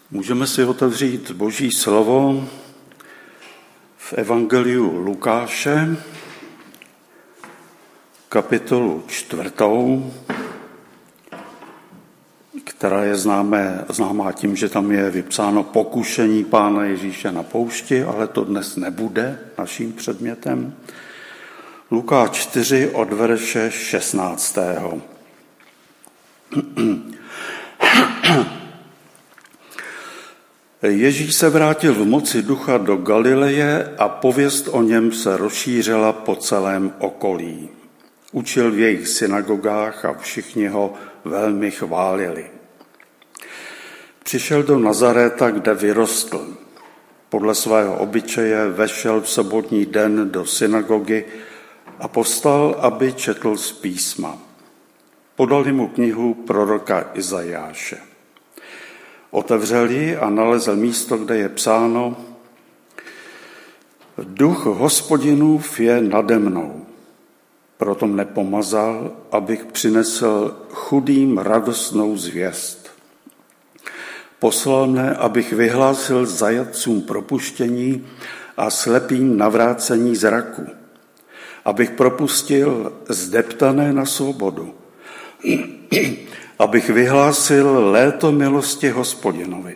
Můžeme si otevřít Boží slovo v Evangeliu Lukáše, kapitolu 4, která je známá tím, že tam je vypsáno pokušení Pána Ježíše na poušti, ale to dnes nebude naším předmětem. Lukáš 4 od verše 16. Ježíš se vrátil v moci ducha do Galileje a pověst o něm se rozšířila po celém okolí. Učil v jejich synagogách a všichni ho velmi chválili. Přišel do Nazaréta, kde vyrostl. Podle svého obyčeje vešel v sobotní den do synagogy a povstal, aby četl z písma. Podali mu knihu proroka Izajáše. Otevřel ji a nalezl místo, kde je psáno: Duch Hospodinův je nade mnou, proto mne pomazal, abych přinesl chudým radostnou zvěst. Poslal mne, abych vyhlásil zajatcům propuštění a slepým navrácení zraku, abych propustil zdeptané na svobodu, abych vyhlásil léto milosti Hospodinovi.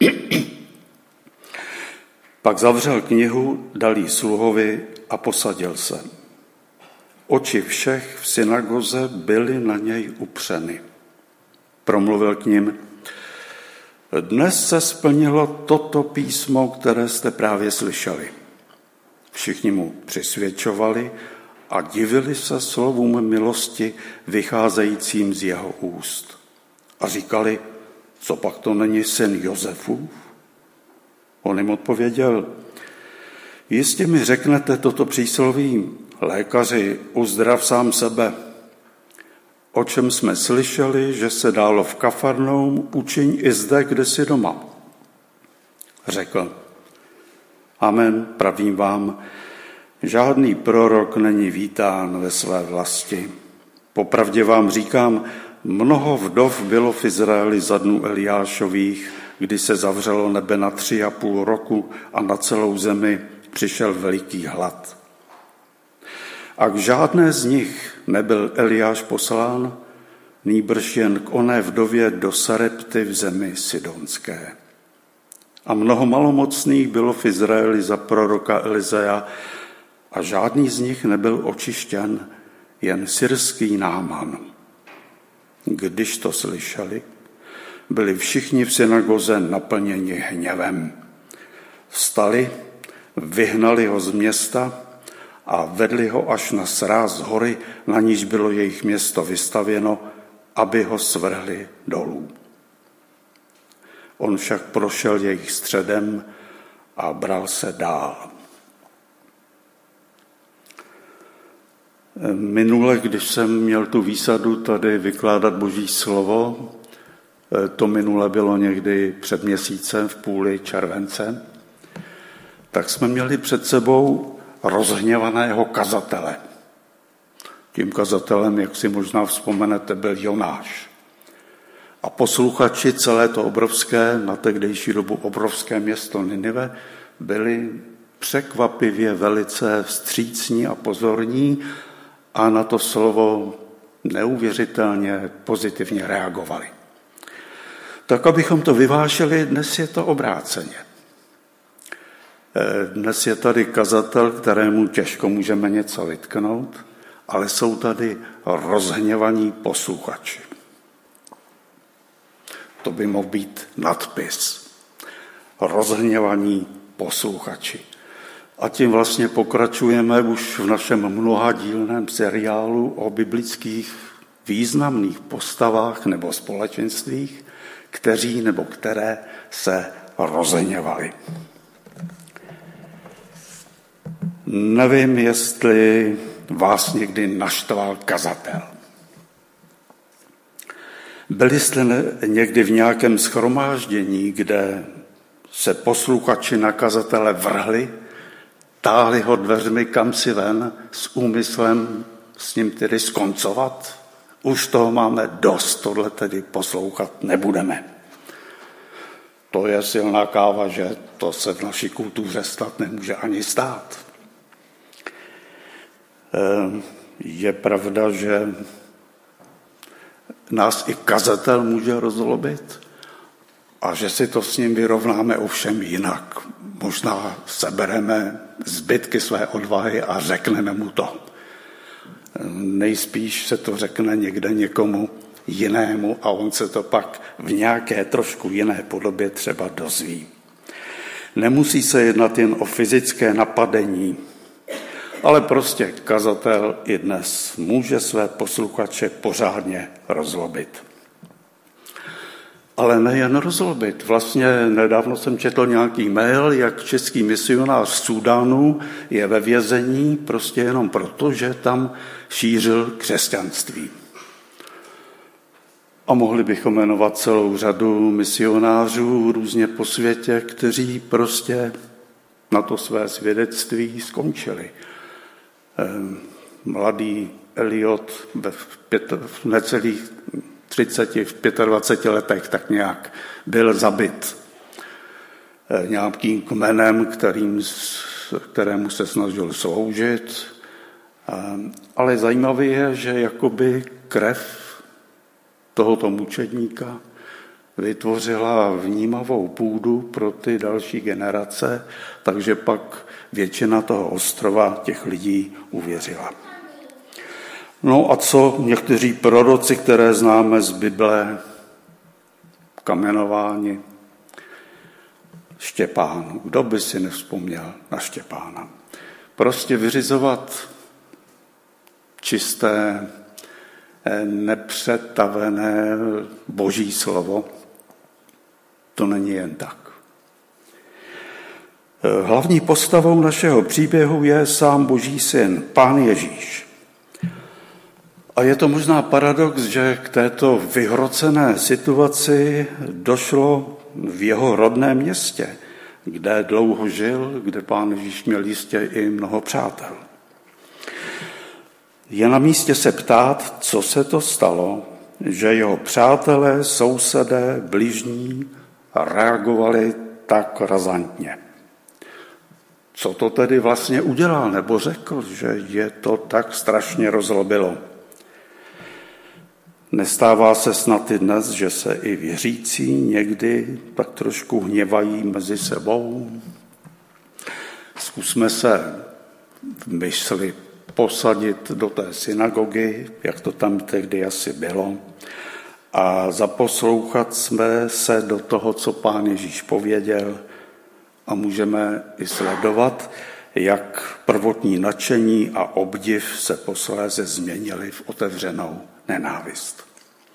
Pak zavřel knihu, dal jí sluhovi a posadil se. Oči všech v synagoze byly na něj upřeny. Promluvil k nim: Dnes se splnilo toto písmo, které jste právě slyšeli. Všichni mu přisvědčovali a divili se slovům milosti vycházejícím z jeho úst. A říkali: Co pak to není syn Josefův? On jim odpověděl: Jistě mi řeknete toto přísloví: Lékaři, uzdrav sám sebe. O čem jsme slyšeli, že se dálo v Kafarnaum, učiň i zde, kde jsi doma. Řekl: Amen, pravím vám, žádný prorok není vítán ve své vlasti. Popravdě vám říkám, mnoho vdov bylo v Izraeli za dnů Eliášových, kdy se zavřelo nebe na 3,5 roku a na celou zemi přišel veliký hlad. A k žádné z nich nebyl Eliáš poslán, nýbrž jen k oné vdově do Sarepty v zemi Sidonské. A mnoho malomocných bylo v Izraeli za proroka Elizeja a žádný z nich nebyl očištěn, jen syrský Náman. Když to slyšeli, byli všichni v synagoze naplněni hněvem. Vstali, vyhnali ho z města a vedli ho až na sráz hory, na níž bylo jejich město vystavěno, aby ho svrhli dolů. On však prošel jejich středem a bral se dál. Minule, když jsem měl tu výsadu tady vykládat Boží slovo, to minule bylo někdy před měsícem v půli července, tak jsme měli před sebou rozhněvaného kazatele. Tím kazatelem, jak si možná vzpomenete, byl Jonáš. A posluchači celé to obrovské, na tehdejší dobu obrovské město Ninive, byli překvapivě velice vstřícní a pozorní a na to slovo neuvěřitelně pozitivně reagovali. Tak, abychom to vyvážili, dnes je to obráceně. Dnes je tady kazatel, kterému těžko můžeme něco vytknout, ale jsou tady rozhněvaní posluchači. To by mohl být nadpis. Rozhněvaní posluchači. A tím vlastně pokračujeme už v našem mnohadílném seriálu o biblických významných postavách nebo společenstvích, kteří nebo které se rozhněvali. Nevím, jestli vás někdy naštval kazatel. Byli jste někdy v nějakém shromáždění, kde se posluchači na kazatele vrhli, táhli ho dveřmi kamsi ven s úmyslem s ním tedy skoncovat? Už toho máme dost, tohle tedy poslouchat nebudeme. to je silná káva, že to se v naší kultuře snad nemůže ani stát. Je pravda, že nás i kazatel může rozzlobit a že si to s ním vyrovnáme ovšem jinak. Možná sebereme zbytky své odvahy a řekneme mu to. Nejspíš se to řekne někde někomu jinému a on se to pak v nějaké trošku jiné podobě třeba dozví. Nemusí se jednat jen o fyzické napadení, ale prostě kazatel i dnes může své posluchače pořádně rozzlobit. Ale nejen rozzlobit. Vlastně nedávno jsem četl nějaký mail, jak český misionář z Súdánu je ve vězení prostě jenom proto, že tam šířil křesťanství. A mohli bychom jmenovat celou řadu misionářů různě po světě, kteří prostě na to své svědectví skončili. Mladý Eliot v necelých 30, v 25 letech tak nějak byl zabit nějakým kmenem, kterému se snažil sloužit. Ale zajímavé je, že jakoby krev tohoto mučedníka vytvořila vnímavou půdu pro ty další generace, takže pak většina toho ostrova těch lidí uvěřila. No a co někteří proroci, které známe z Bible, kamenování, Štěpán. Kdo by si nevzpomněl na Štěpána? Prostě vyřizovat čisté, nepřetavené boží slovo, to není jen tak. Hlavní postavou našeho příběhu je sám Boží syn, Pán Ježíš. A je to možná paradox, že k této vyhrocené situaci došlo v jeho rodném městě, kde dlouho žil, kde Pán Ježíš měl jistě i mnoho přátel. Je na místě se ptát, co se to stalo, že jeho přátelé, sousedé, bližní reagovali tak razantně. Co to tedy vlastně udělal, nebo řekl, že je to tak strašně rozzlobilo? Nestává se snad i dnes, že se i věřící někdy tak trošku hněvají mezi sebou? Zkusme se v mysli posadit do té synagogy, jak to tam tehdy asi bylo, a zaposlouchat jsme se do toho, co Pán Ježíš pověděl, a můžeme i sledovat, jak prvotní nadšení a obdiv se posléze změnili v otevřenou nenávist.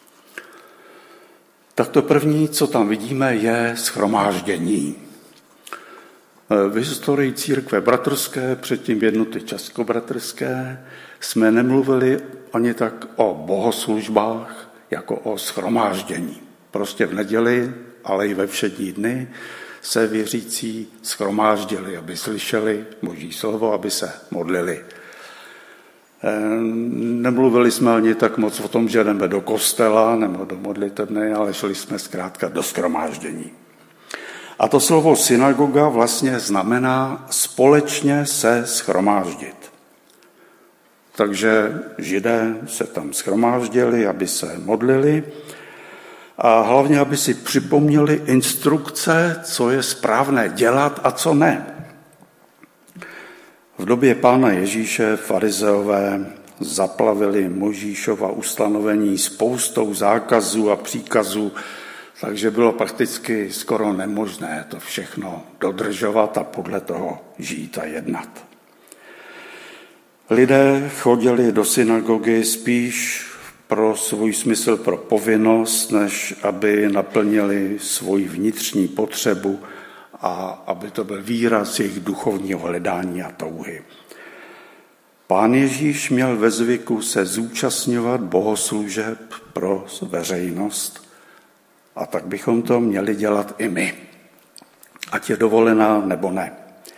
Tak to první, co tam vidíme, je shromáždění. V historii církve bratrské, předtím jednoty českobratrské, jsme nemluvili ani tak o bohoslužbách, jako o shromáždění. Prostě v neděli, ale i ve všední dny se věřící shromáždili, aby slyšeli Boží slovo, aby se modlili. Nemluvili jsme ani tak moc o tom, že jdeme do kostela nebo do modlitebny, ale šli jsme zkrátka do shromáždění. A to slovo synagoga vlastně znamená společně se shromáždit. Takže Židé se tam shromáždili, aby se modlili a hlavně, aby si připomněli instrukce, co je správné dělat a co ne. V době Pána Ježíše farizeové zaplavili Mojžíšova ustanovení spoustou zákazů a příkazů, takže bylo prakticky skoro nemožné to všechno dodržovat a podle toho žít a jednat. Lidé chodili do synagogy spíš pro svůj smysl, pro povinnost, než aby naplnili svoji vnitřní potřebu a aby to byl výraz jejich duchovního hledání a touhy. Pán Ježíš měl ve zvyku se zúčastňovat bohoslužeb pro veřejnost a tak bychom to měli dělat i my, ať je dovolená nebo ne.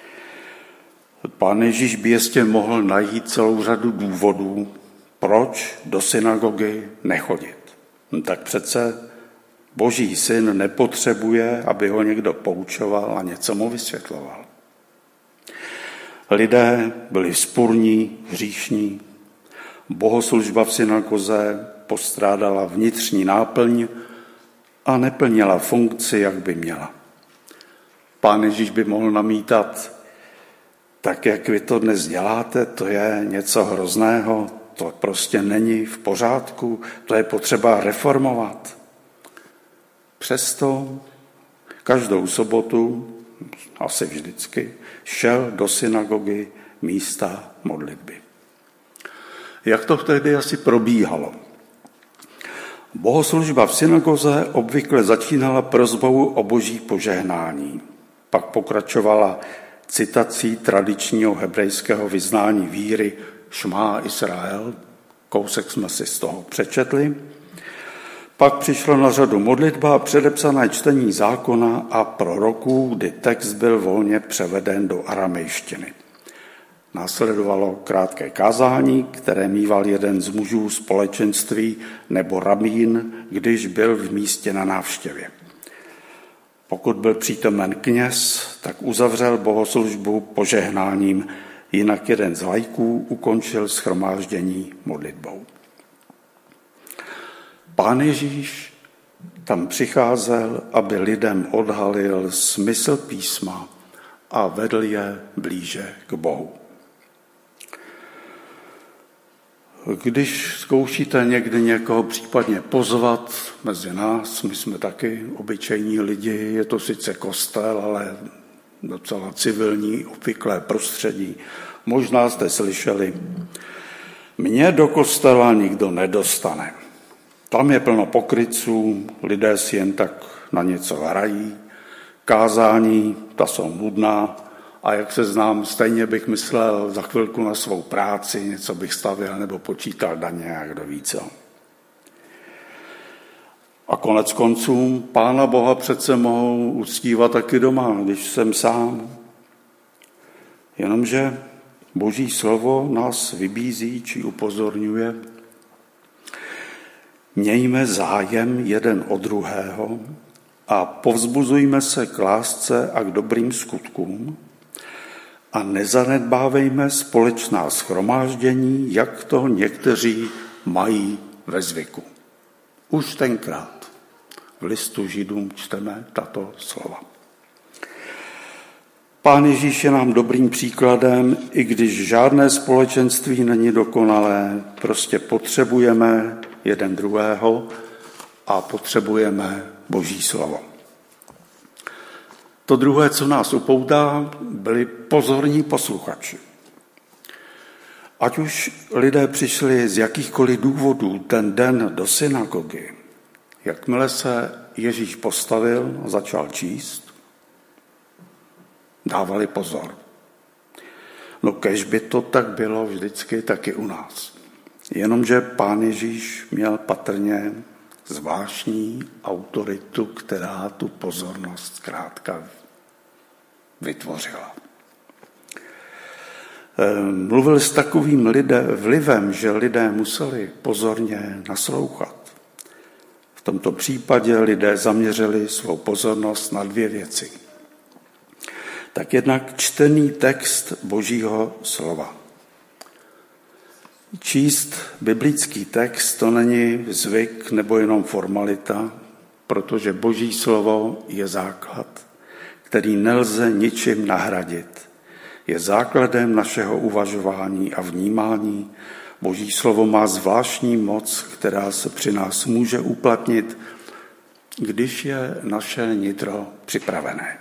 Pán Ježíš by jistě mohl najít celou řadu důvodů, proč do synagogy nechodit. Tak přece Boží syn nepotřebuje, aby ho někdo poučoval a něco mu vysvětloval. Lidé byli vzpurní, hříšní. Bohoslužba v synagoze postrádala vnitřní náplň a neplnila funkci, jak by měla. Pán Ježíš by mohl namítat, tak jak vy to dnes děláte, to je něco hrozného, to prostě není v pořádku, to je potřeba reformovat. Přesto každou sobotu, asi vždycky, šel do synagogy místa modlitby. Jak to tehdy asi probíhalo? Bohoslužba v synagoze obvykle začínala prosbou o boží požehnání. Pak pokračovala citací tradičního hebrejského vyznání víry Šmá Israel, kousek jsme si z toho přečetli. Pak přišlo na řadu modlitba a předepsané čtení zákona a proroků, kdy text byl volně převeden do aramejštiny. Následovalo krátké kázání, které mýval jeden z mužů společenství nebo rabín, když byl v místě na návštěvě. Pokud byl přítomen kněz, tak uzavřel bohoslužbu požehnáním, jinak jeden z laiků ukončil shromáždění modlitbou. Pán Ježíš tam přicházel, aby lidem odhalil smysl písma a vedl je blíže k Bohu. Když zkoušíte někdy někoho případně pozvat mezi nás, my jsme taky obyčejní lidi, je to sice kostel, ale docela civilní, obvyklé prostředí. Možná jste slyšeli, mě do kostela nikdo nedostane. Tam je plno pokrytců, lidé si jen tak na něco hrají, kázání, ta jsou nudná a jak se znám, stejně bych myslel za chvilku na svou práci, něco bych stavěl nebo počítal daně a kdo ví co. A konec konců Pána Boha přece mohou uctívat taky doma, když jsem sám. Jenomže Boží slovo nás vybízí či upozorňuje. Mějme zájem jeden o druhého a povzbuzujme se k lásce a k dobrým skutkům a nezanedbávejme společná shromáždění, jak to někteří mají ve zvyku. Už tenkrát v listu Židům čteme tato slova. Pán Ježíš je nám dobrým příkladem, i když žádné společenství není dokonalé, prostě potřebujeme jeden druhého a potřebujeme Boží slovo. To druhé, co nás upoutá, byli pozorní posluchači. Ať už lidé přišli z jakýchkoliv důvodů ten den do synagogy, jakmile se Ježíš postavil a začal číst, dávali pozor. No kéž by to tak bylo vždycky taky u nás. Jenomže Pán Ježíš měl patrně zvláštní autoritu, která tu pozornost zkrátka vytvořila. Mluvil s takovým vlivem, že lidé museli pozorně naslouchat. V tomto případě lidé zaměřili svou pozornost na dvě věci. Tak jednak čtený text Božího slova. Číst biblický text to není zvyk nebo jenom formalita, protože Boží slovo je základ, který nelze ničím nahradit. Je základem našeho uvažování a vnímání. Boží slovo má zvláštní moc, která se při nás může uplatnit, když je naše nitro připravené.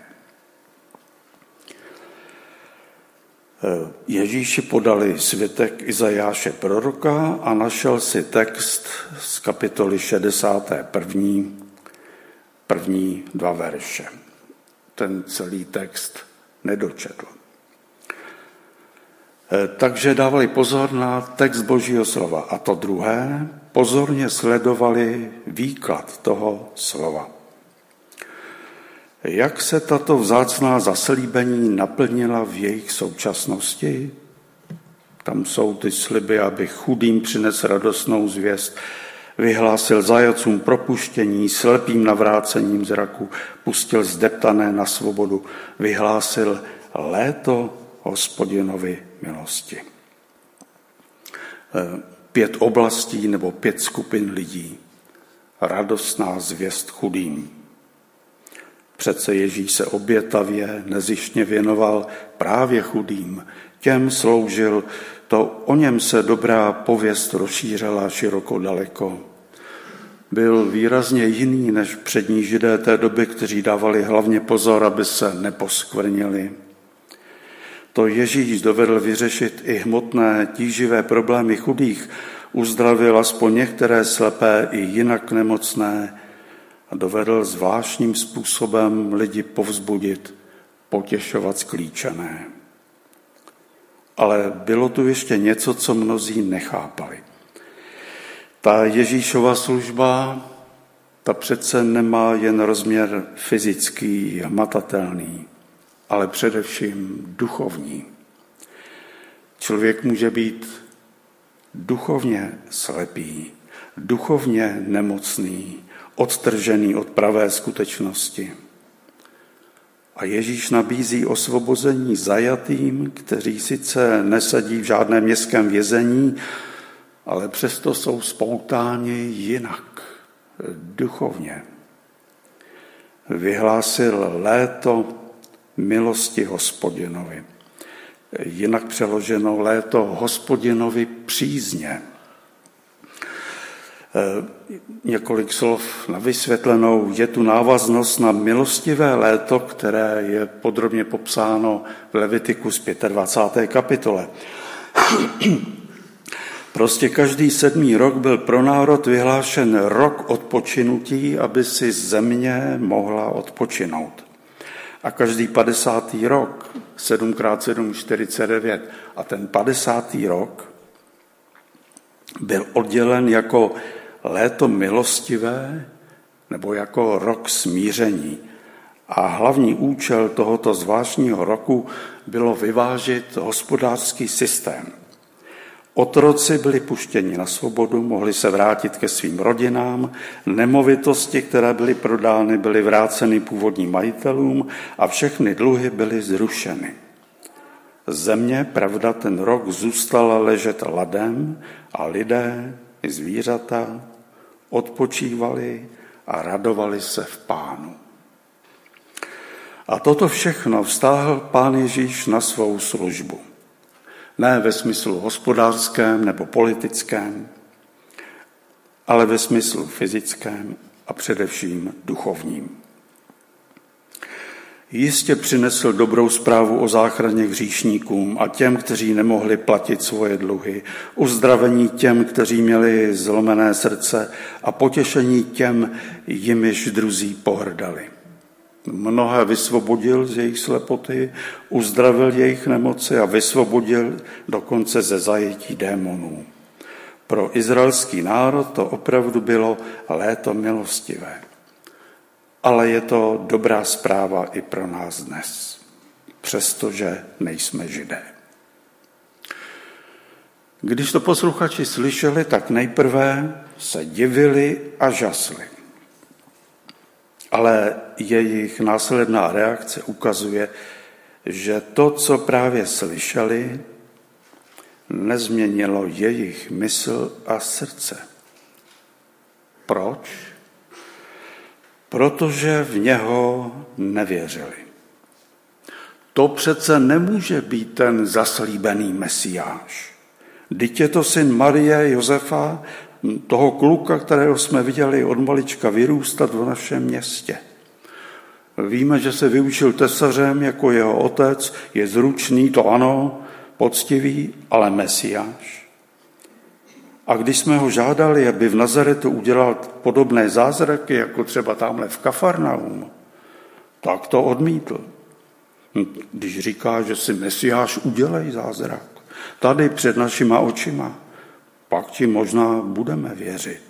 Ježíši podali svitek Izajáše proroka a našel si text z kapitoly 61. První 2 verše. Ten celý text nedočetl. Takže dávali pozor na text Božího slova. A to druhé, pozorně sledovali výklad toho slova. Jak se tato vzácná zaslíbení naplnila v jejich současnosti? Tam jsou ty sliby, aby chudým přines radostnou zvěst, vyhlásil zajatcům propuštění, slepým navrácením zraku, pustil zdeptané na svobodu, vyhlásil léto Hospodinovy milosti. 5 oblastí nebo 5 skupin lidí. Radostná zvěst chudým. Přece Ježíš se obětavě, nezištně věnoval právě chudým. Těm sloužil, to o něm se dobrá pověst rozšířila široko daleko. Byl výrazně jiný než přední Židé té doby, kteří dávali hlavně pozor, aby se neposkvrnili. To Ježíš dovedl vyřešit i hmotné, tíživé problémy chudých, uzdravil aspoň některé slepé i jinak nemocné a dovedl zvláštním způsobem lidi povzbudit, potěšovat sklíčené. Ale bylo tu ještě něco, co mnozí nechápali. Ta Ježíšova služba, ta přece nemá jen rozměr fyzický, hmatatelný, ale především duchovní. Člověk může být duchovně slepý, duchovně nemocný, odtržený od pravé skutečnosti. A Ježíš nabízí osvobození zajatým, kteří sice nesedí v žádném městském vězení, ale přesto jsou spoutáni jinak, duchovně. Vyhlásil léto milosti Hospodinovi. Jinak přeloženo léto Hospodinovi přízně. Několik slov na vysvětlenou. Je tu návaznost na milostivé léto, které je podrobně popsáno v Levitikus 25. kapitole. Prostě každý 7. rok byl pro národ vyhlášen rok odpočinutí, aby si země mohla odpočinout. A každý 50. rok, 7x7, 49, a ten 50. rok byl oddělen jako léto milostivé nebo jako rok smíření. A hlavní účel tohoto zvláštního roku bylo vyvážit hospodářský systém. Otroci byli puštěni na svobodu, mohli se vrátit ke svým rodinám, nemovitosti, které byly prodány, byly vráceny původním majitelům a všechny dluhy byly zrušeny. Země, pravda, ten rok zůstala ležet ladem a lidé i zvířata odpočívali a radovali se v Pánu. A toto všechno vztáhl Pán Ježíš na svou službu. Ne ve smyslu hospodářském nebo politickém, ale ve smyslu fyzickém a především duchovním. Jistě přinesl dobrou zprávu o záchraně hříšníkům a těm, kteří nemohli platit svoje dluhy, uzdravení těm, kteří měli zlomené srdce a potěšení těm, jimiž druzí pohrdali. Mnohé vysvobodil z jejich slepoty, uzdravil jejich nemoci a vysvobodil dokonce ze zajetí démonů. Pro izraelský národ to opravdu bylo léto milostivé. Ale je to dobrá zpráva i pro nás dnes, přestože nejsme Židé. Když to posluchači slyšeli, tak nejprve se divili a žasli. Ale jejich následná reakce ukazuje, že to, co právě slyšeli, nezměnilo jejich mysl a srdce. Proč? Protože v něho nevěřili. To přece nemůže být ten zaslíbený Mesiáš. Vždyť je to syn Marie, Josefa, toho kluka, kterého jsme viděli od malička vyrůstat v našem městě. Víme, že se vyučil tesařem jako jeho otec, je zručný, to ano, poctivý, ale Mesiáš. A když jsme ho žádali, aby v Nazaretu udělal podobné zázraky, jako třeba tamhle v Kafarnaum, tak to odmítl. Když říká, že si Mesiáš udělej zázrak, tady před našima očima, pak ti možná budeme věřit.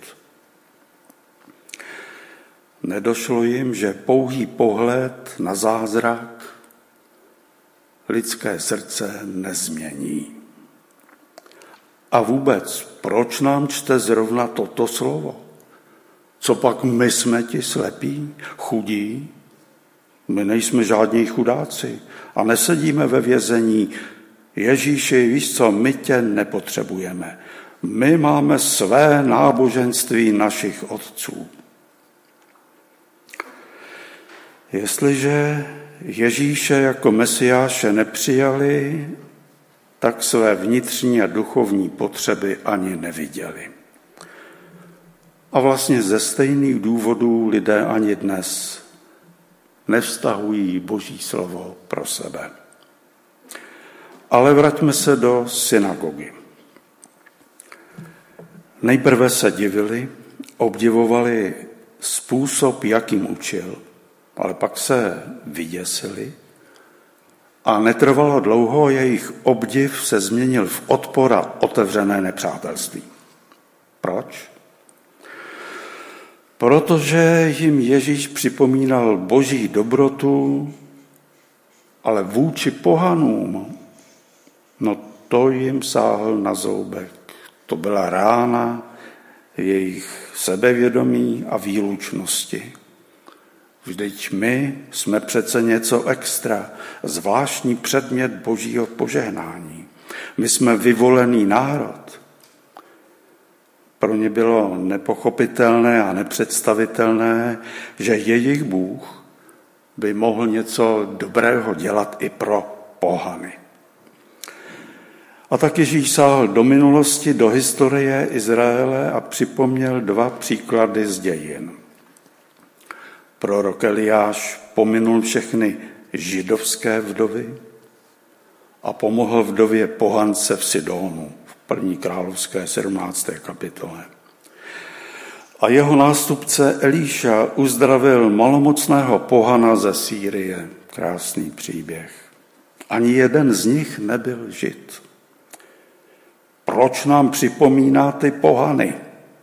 Nedošlo jim, že pouhý pohled na zázrak lidské srdce nezmění. A vůbec, proč nám čte zrovna toto slovo? Co pak my jsme ti slepí, chudí? My nejsme žádní chudáci a nesedíme ve vězení. Ježíši, víš co, my tě nepotřebujeme. My máme své náboženství našich otců. Jestliže Ježíše jako Mesiáše nepřijali, tak své vnitřní a duchovní potřeby ani neviděli. A vlastně ze stejných důvodů lidé ani dnes nevztahují Boží slovo pro sebe. Ale vraťme se do synagogy. Nejprve se divili, obdivovali způsob, jakým učil, ale pak se vyděsili a netrvalo dlouho, jejich obdiv se změnil v odpor a otevřené nepřátelství. Proč? Protože jim Ježíš připomínal Boží dobrotu, ale vůči pohanům, no to jim sáhl na zoubek. To byla rána jejich sebevědomí a výlučnosti. Vždyť my jsme přece něco extra, zvláštní předmět Božího požehnání. My jsme vyvolený národ. Pro ně bylo nepochopitelné a nepředstavitelné, že jejich Bůh by mohl něco dobrého dělat i pro pohany. A tak Ježíš sáhl do minulosti, do historie Izraele a připomněl 2 příklady z dějin. Prorok Eliáš pominul všechny židovské vdovy a pomohl vdově pohance v Sidónu v 1. královské 17. kapitole. A jeho nástupce Elíša uzdravil malomocného pohana ze Sýrie. Krásný příběh. Ani jeden z nich nebyl žid. Proč nám připomíná ty pohany?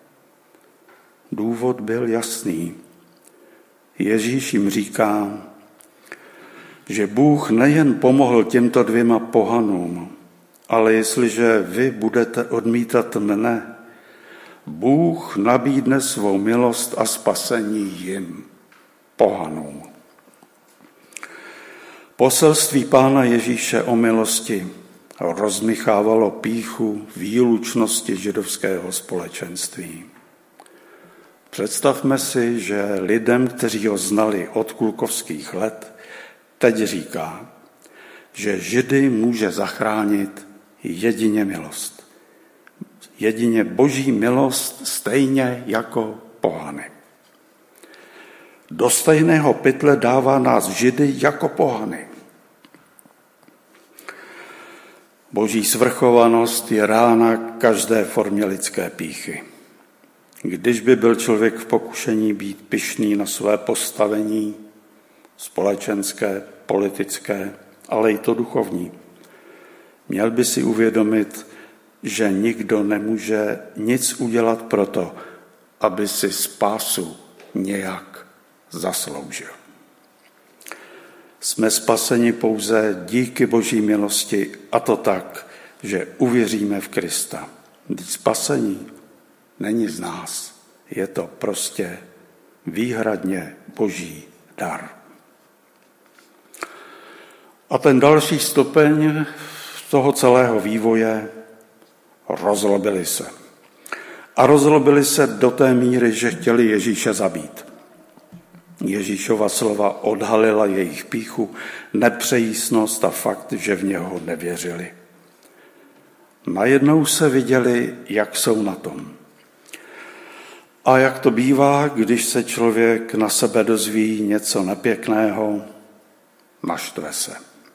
Důvod byl jasný. Ježíš jim říká, že Bůh nejen pomohl těmto 2 pohanům, ale jestliže vy budete odmítat mne, Bůh nabídne svou milost a spasení jim, pohanům. Poselství Pána Ježíše o milosti rozmychávalo pýchu výlučnosti židovského společenství. Představme si, že lidem, kteří ho znali od klukovských let, teď říká, že Židy může zachránit jedině milost. Jedině Boží milost, stejně jako pohany. Do stejného pytle dává nás Židy jako pohany. Boží svrchovanost je rána každé formě lidské pýchy. Když by byl člověk v pokušení být pyšný na své postavení, společenské, politické, ale i to duchovní, měl by si uvědomit, že nikdo nemůže nic udělat proto, aby si spásu nějak zasloužil. Jsme spaseni pouze díky Boží milosti, a to tak, že uvěříme v Krista. Vždyť spasení není z nás, je to prostě výhradně Boží dar. A ten další stupeň toho celého vývoje, rozlobili se. A rozlobili se do té míry, že chtěli Ježíše zabít. Ježíšova slova odhalila jejich pýchu, nepřejícnost a fakt, že v něho nevěřili. Najednou se viděli, jak jsou na tom. A jak to bývá, když se člověk na sebe dozví něco nepěkného, naštve se.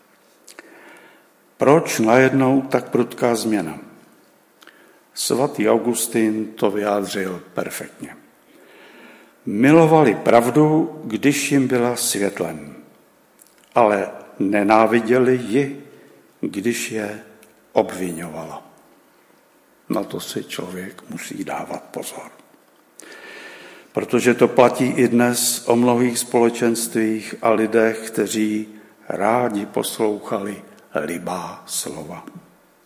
Proč najednou tak prudká změna? Svatý Augustin to vyjádřil perfektně. Milovali pravdu, když jim byla světlem, ale nenáviděli ji, když je obviňovala. Na to si člověk musí dávat pozor. Protože to platí i dnes o mnohých společenstvích a lidech, kteří rádi poslouchali libá slova,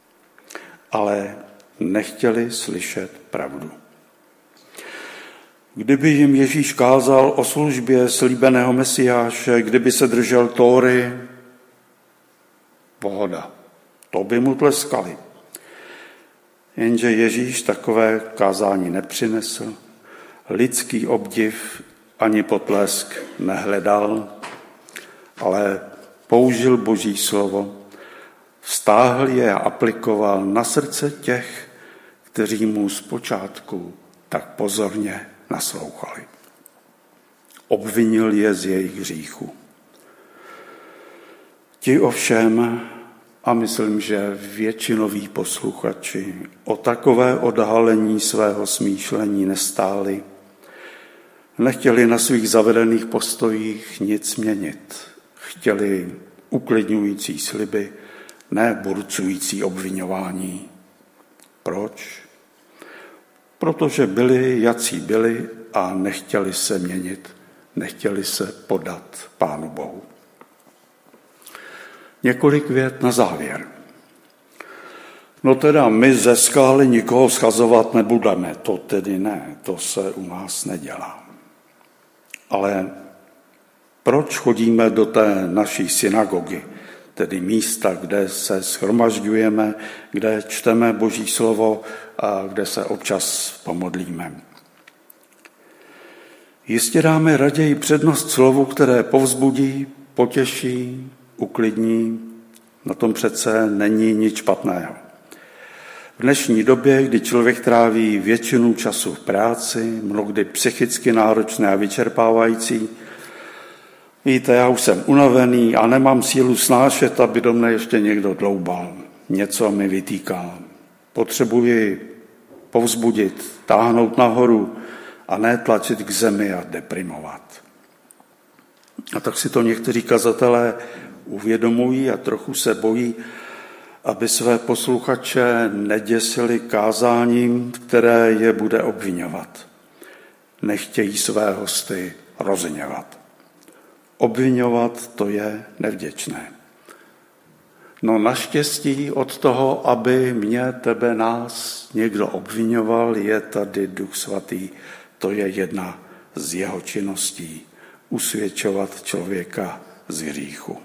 ale nechtěli slyšet pravdu. Kdyby jim Ježíš kázal o službě slíbeného Mesiáše, kdyby se držel Tóry, pohoda, to by mu tleskali. Jenže Ježíš takové kázání nepřinesl, lidský obdiv ani potlesk nehledal, ale použil Boží slovo, vztáhl je a aplikoval na srdce těch, kteří mu zpočátku tak pozorně naslouchali. Obvinil je z jejich hříchu. Ti ovšem, a myslím, že většinoví posluchači, o takové odhalení svého smýšlení nestáli. Nechtěli na svých zavedených postojích nic měnit. Chtěli uklidňující sliby, ne burcující obviňování. Proč? Protože byli, jací byli a nechtěli se měnit, nechtěli se podat Pánu Bohu. Několik vět na závěr. No teda my ze skály nikoho schazovat nebudeme, to tedy ne, to se u nás nedělá. Ale proč chodíme do té naší synagogy, tedy místa, kde se shromažďujeme, kde čteme Boží slovo a kde se občas pomodlíme? Jistě dáme raději přednost slovu, které povzbudí, potěší, uklidní, na tom přece není nic špatného. V dnešní době, kdy člověk tráví většinu času v práci, mnohdy psychicky náročné a vyčerpávající, víte, já už jsem unavený a nemám sílu snášet, aby do mne ještě někdo dloubal. Něco mi vytýká. Potřebuji povzbudit, táhnout nahoru a ne tlačit k zemi a deprimovat. A tak si to někteří kazatelé uvědomují a trochu se bojí, aby své posluchače neděsili kázáním, které je bude obviňovat. Nechtějí své hosty rozhněvat. Obviňovat to je nevděčné. No naštěstí od toho, aby mě, tebe, nás někdo obviňoval, je tady Duch Svatý. To je jedna z jeho činností. Usvědčovat člověka z hříchu.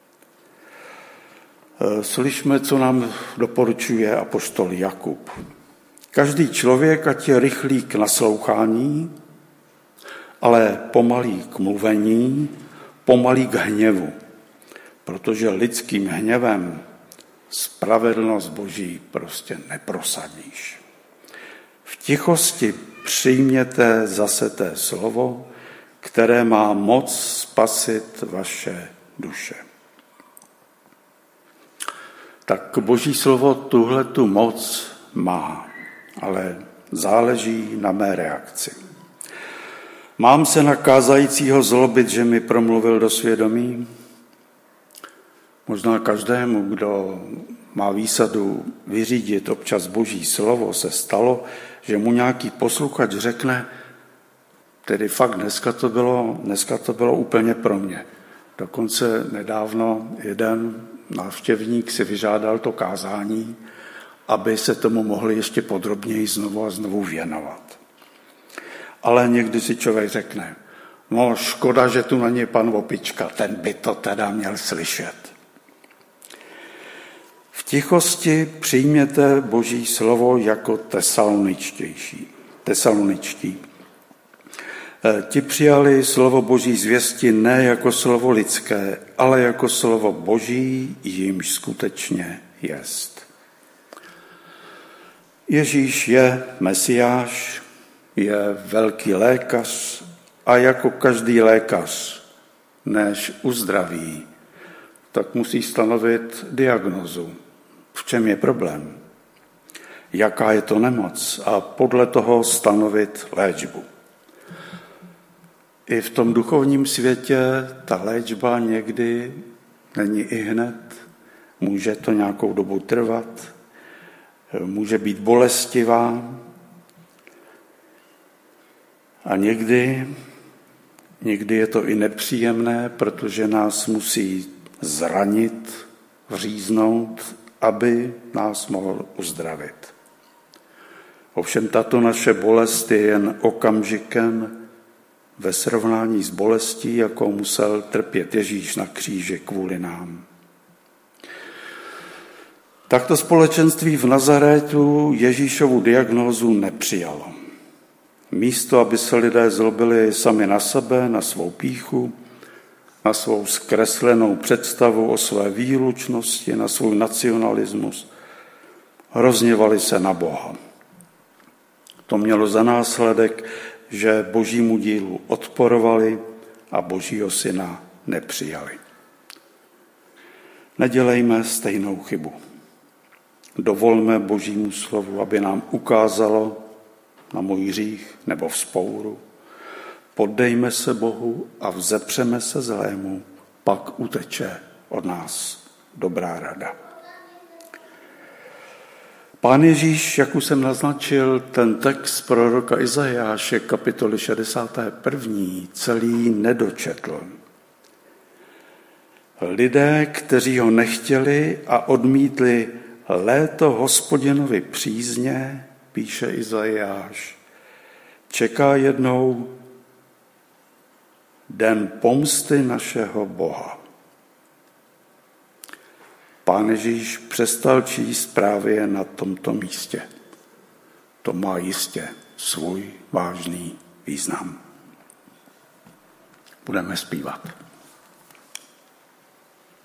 Slyšme, co nám doporučuje apoštol Jakub. Každý člověk, ať je rychlý k naslouchání, ale pomalý k mluvení, pomalý k hněvu, protože lidským hněvem spravedlnost Boží prostě neprosadíš. V tichosti přijměte zaseté slovo, které má moc spasit vaše duše. Tak Boží slovo tuhletu moc má, ale záleží na mé reakci. Mám se na kázajícího zlobit, že mi promluvil do svědomí? Možná každému, kdo má výsadu vyřídit občas Boží slovo, se stalo, že mu nějaký posluchač řekne, tedy fakt dneska to bylo úplně pro mě. Dokonce nedávno jeden návštěvník si vyžádal to kázání, aby se tomu mohli ještě podrobněji znovu a znovu věnovat. Ale někdy si člověk řekne, no škoda, že tu na něj pan Opička, ten by to teda měl slyšet. V tichosti přijměte Boží slovo jako tesaloničtí. Ti přijali slovo Boží zvěsti ne jako slovo lidské, ale jako slovo Boží, jímž skutečně jest. Ježíš je Mesiáš, je velký lékař a jako každý lékař, než uzdraví, tak musí stanovit diagnózu. V čem je problém? Jaká je to nemoc? A podle toho stanovit léčbu. I v tom duchovním světě ta léčba někdy není ihned, může to nějakou dobu trvat, může být bolestivá a někdy je to i nepříjemné, protože nás musí zranit, vříznout, aby nás mohl uzdravit. Ovšem tato naše bolest je jen okamžikem ve srovnání s bolestí, jakou musel trpět Ježíš na kříži kvůli nám. Takto společenství v Nazarétu Ježíšovu diagnózu nepřijalo. Místo, aby se lidé zlobili sami na sebe, na svou pýchu, na svou zkreslenou představu o své výlučnosti, na svůj nacionalismus, rozněvali se na Boha. To mělo za následek, že Božímu dílu odporovali a Božího syna nepřijali. Nedělejme stejnou chybu. Dovolme Božímu slovu, aby nám ukázalo na můj hřích nebo vzpouru. Poddejme se Bohu a vzepřeme se zlému, pak uteče od nás dobrá rada. Pán Ježíš, jak už jsem naznačil, ten text proroka Izajáše, kapitoly 61. celý nedočetl. Lidé, kteří ho nechtěli a odmítli léto Hospodinovi přízně, píše Izajáš, čeká jednou den pomsty našeho Boha. Pán Ježíš přestal číst právě na tomto místě. To má jistě svůj vážný význam. Budeme zpívat.